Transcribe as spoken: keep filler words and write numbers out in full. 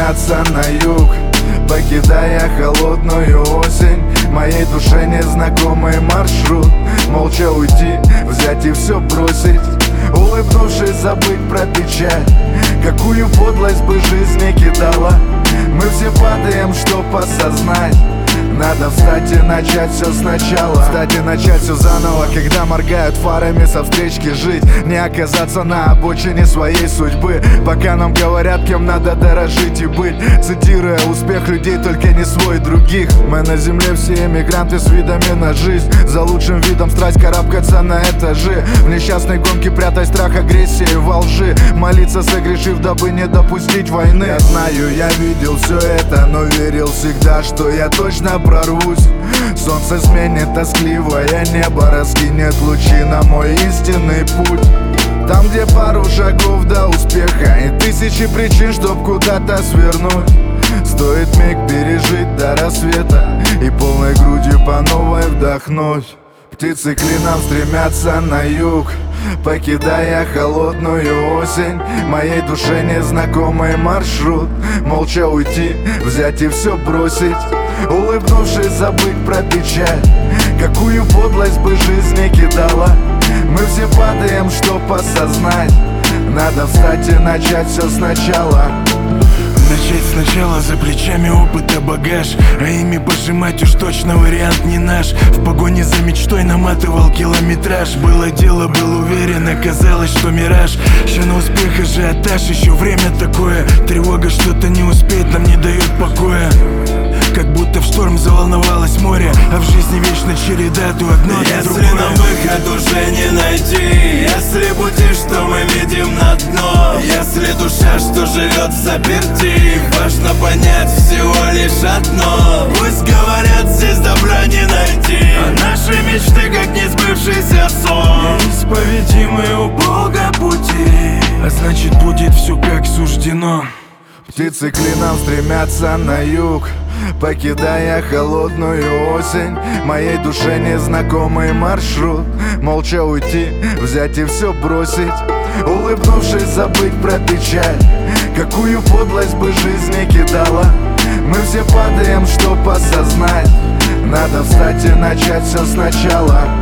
стремятся на юг, покидая холодную осень. Моей душе незнакомый маршрут. Молча уйти, взять и все бросить, улыбнувшись, забыть про печаль. Какую подлость бы жизнь не кидала, мы все падаем, чтоб осознать. Надо встать и начать все сначала. Встать и начать все заново, когда моргают фарами со встречки жить. Не оказаться на обочине своей судьбы, пока нам говорят, кем надо дорожить и быть. Цитируя успех людей, только не свой других. Мы на земле все эмигранты с видами на жизнь. За лучшим видом страсть карабкаться на этажи. В несчастной гонке прятай страх, агрессии во лжи. Молиться согрешив, дабы не допустить войны. Я знаю, я видел все это, но верил всегда, что я точно прорвусь. Солнце сменит тоскливое небо, раскинет лучи на мой истинный путь. Там, где пару шагов до успеха и тысячи причин, чтоб куда-то свернуть. Стоит миг пережить до рассвета и полной грудью по новой вдохнуть. Птицы клином стремятся на юг, покидая холодную осень. Моей душе незнакомый маршрут. Молча уйти, взять и все бросить, улыбнувшись, забыть про печаль. Какую подлость бы жизнь не кидала, мы все падаем, чтоб осознать. Надо встать и начать все сначала. Начать сначала, за плечами опыт и багаж, а ими пожимать уж точно вариант не наш. В погоне за мечтой наматывал километраж. Было дело, был уверен, оказалось, что мираж. Еще на успех ажиотаж, еще время такое. Тревога что-то не успеть нам не дает покоя. Как будто в шторм заволновалось море, а в жизни вечно череда, то одно, то Если другое. нам выход уже не найти, если пути, что мы видим на дно, если душа, что живет в заперти, важно понять всего лишь одно. Пусть говорят, здесь добра не найти, а наши мечты, как не сбывшийся сон. Неисповедимы у Бога пути, а значит будет все как суждено. Птицы клином стремятся на юг, покидая холодную осень. Моей душе незнакомый маршрут. Молча уйти, взять и все бросить, улыбнувшись, забыть про печаль. Какую подлость бы жизнь не кидала, мы все падаем, чтоб осознать. Надо встать и начать все сначала.